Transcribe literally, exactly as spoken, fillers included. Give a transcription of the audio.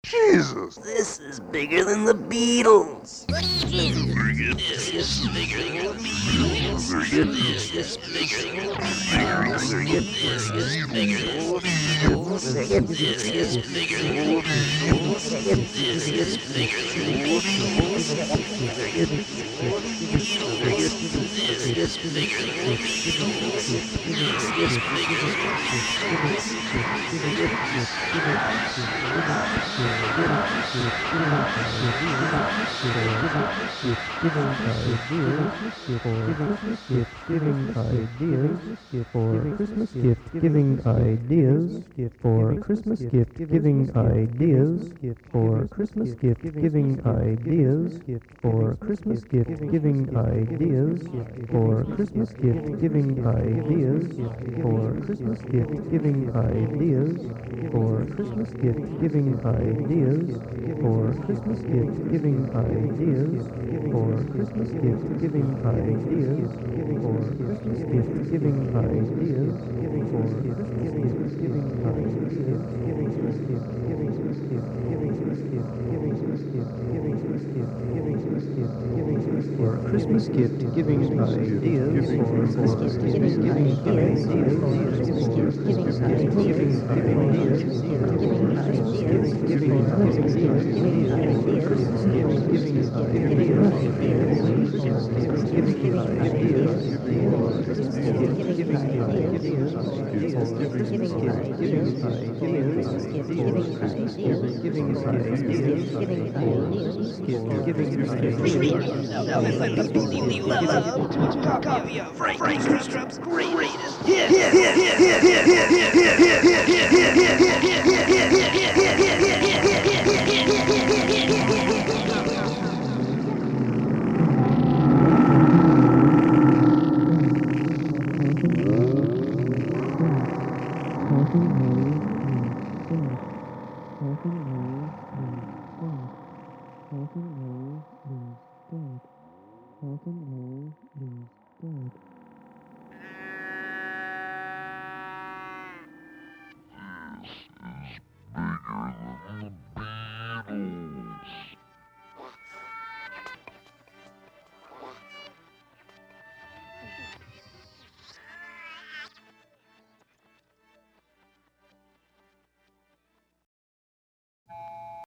Jesus, this is bigger than the Beatles. What do you do? This is bigger than the Beatles. This is bigger than the Beatles. This is bigger than the Beatles. This is bigger than the Beatles. This is bigger than the Beatles. This is bigger than the Beatles. This is bigger than the Giving ideas for Christmas gift giving ideas for Christmas gift giving ideas for Christmas gift giving ideas for Christmas gift giving ideas for Christmas gift giving ideas for Christmas gift giving ideas for Christmas gift giving ideas for Christmas gift giving ideas for Christmas gift giving ideas for Christmas gift giving ideas for Christmas gift giving ideas for Christmas gift giving ideas for Christmas gift giving ideas for Christmas gift giving ideas giving ideas giving ideas giving ideas Christmas gift giving ideas Christmas gift giving ideas Christmas gift giving ideas Christmas gift giving ideas for Christmas gift giving ideas for Christmas gift giving ideas copy of Frank Strup's greatest hits. Yeah, yeah, yeah, yeah, yeah, yeah, yeah, yeah, yeah, yeah, Please don't.